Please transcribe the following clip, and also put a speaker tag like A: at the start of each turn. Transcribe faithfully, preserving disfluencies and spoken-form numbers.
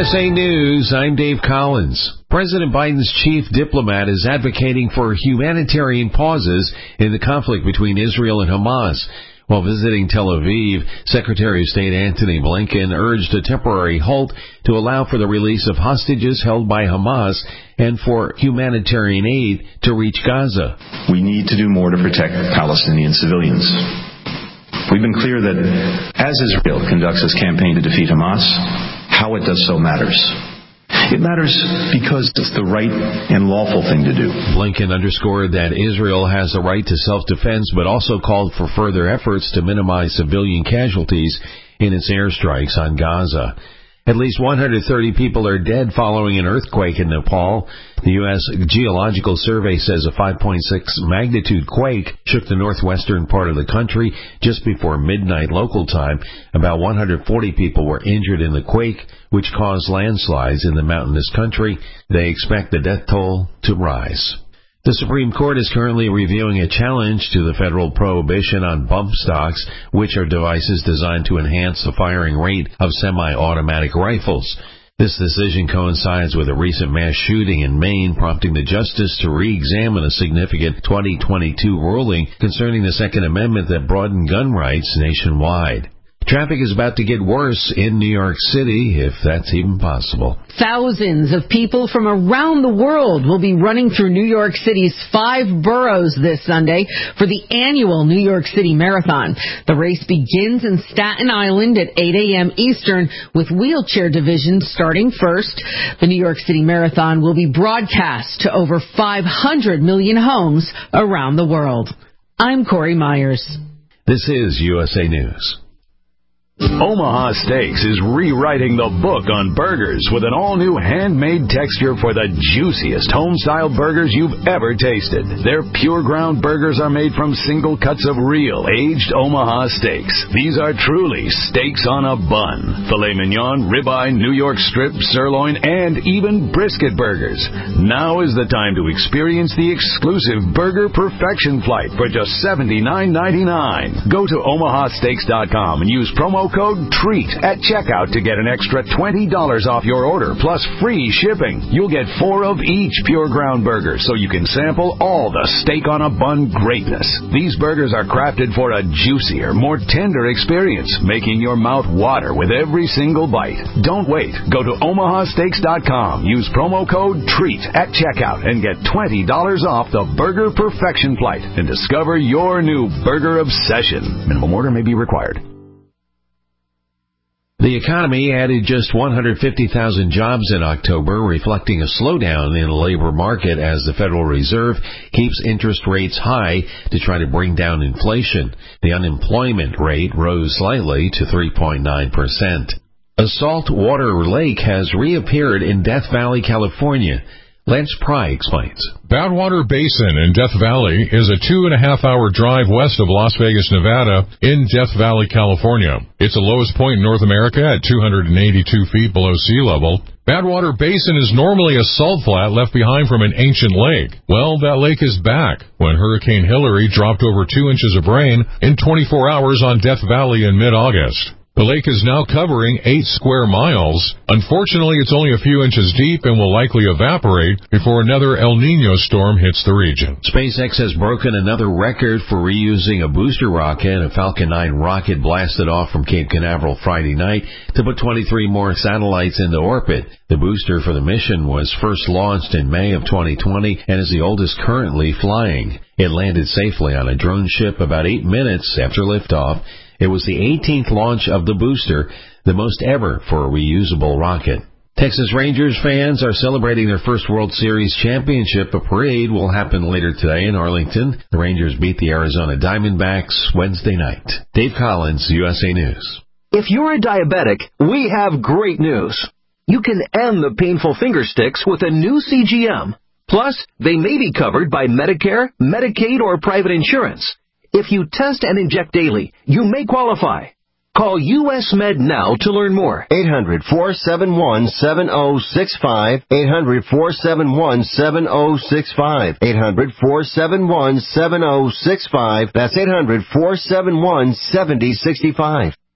A: S A News, I'm Dave Collins. President Biden's chief diplomat is advocating for humanitarian pauses in the conflict between Israel and Hamas. While visiting Tel Aviv, Secretary of State Antony Blinken urged a temporary halt to allow for the release of hostages held by Hamas and for humanitarian aid to reach Gaza.
B: We need to do more to protect Palestinian civilians. We've been clear that as Israel conducts its campaign to defeat Hamas, how it does so matters. It matters because it's the right and lawful thing to do.
A: Blinken underscored that Israel has the right to self-defense, but also called for further efforts to minimize civilian casualties in its airstrikes on Gaza. At least one hundred thirty people are dead following an earthquake in Nepal. The U S Geological Survey says a five point six magnitude quake shook the northwestern part of the country just before midnight local time. About one hundred forty people were injured in the quake, which caused landslides in the mountainous country. They expect the death toll to rise. The Supreme Court is currently reviewing a challenge to the federal prohibition on bump stocks, which are devices designed to enhance the firing rate of semi-automatic rifles. This decision coincides with a recent mass shooting in Maine, prompting the justice to re-examine a significant twenty twenty-two ruling concerning the Second Amendment that broadened gun rights nationwide. Traffic is about to get worse in New York City, if that's even possible.
C: Thousands of people from around the world will be running through New York City's five boroughs this Sunday for the annual New York City Marathon. The race begins in Staten Island at eight a.m. Eastern, with wheelchair division starting first. The New York City Marathon will be broadcast to over five hundred million homes around the world. I'm Corey Myers.
A: This is U S A News.
D: Omaha Steaks is rewriting the book on burgers with an all-new handmade texture for the juiciest home-style burgers you've ever tasted. Their pure ground burgers are made from single cuts of real, aged Omaha steaks. These are truly steaks on a bun. Filet mignon, ribeye, New York strip, sirloin, and even brisket burgers. Now is the time to experience the exclusive Burger Perfection Flight for just seventy-nine ninety-nine. Go to omaha steaks dot com and use promo code TREAT at checkout to get an extra twenty dollars off your order, plus free shipping. You'll get four of each pure ground burger, so you can sample all the steak on a bun greatness. These burgers are crafted for a juicier, more tender experience, making your mouth water with every single bite. Don't wait. Go to omaha steaks dot com. Use promo code TREAT at checkout and get twenty dollars off the Burger Perfection Flight and discover your new burger obsession. Minimum order may be required.
A: The economy added just one hundred fifty thousand jobs in October, reflecting a slowdown in the labor market as the Federal Reserve keeps interest rates high to try to bring down inflation. The unemployment rate rose slightly to three point nine percent. A saltwater lake has reappeared in Death Valley, California. Lance Pry explains.
E: Badwater Basin in Death Valley is a two and a half hour drive west of Las Vegas, Nevada, in Death Valley, California. It's the lowest point in North America at two hundred eighty-two feet below sea level. Badwater Basin is normally a salt flat left behind from an ancient lake. Well, that lake is back when Hurricane Hilary dropped over two inches of rain in twenty-four hours on Death Valley in mid-August. The lake is now covering eight square miles. Unfortunately, it's only a few inches deep and will likely evaporate before another El Nino storm hits the region.
A: SpaceX has broken another record for reusing a booster rocket. A Falcon nine rocket blasted off from Cape Canaveral Friday night to put twenty-three more satellites into orbit. The booster for the mission was first launched in May of twenty twenty and is the oldest currently flying. It landed safely on a drone ship about eight minutes after liftoff. It was the eighteenth launch of the booster, the most ever for a reusable rocket. Texas Rangers fans are celebrating their first World Series championship. A parade will happen later today in Arlington. The Rangers beat the Arizona Diamondbacks Wednesday night. Dave Collins, U S A News.
F: If you're a diabetic, we have great news. You can end the painful finger sticks with a new C G M. Plus, they may be covered by Medicare, Medicaid, or private insurance. If you test and inject daily, you may qualify. Call U S Med now to learn more.
G: eight hundred, four seven one, seven oh six five. eight hundred, four seven one, seven oh six five. eight hundred, four seven one, seven oh six five. That's eight hundred, four seven one, seven oh six five.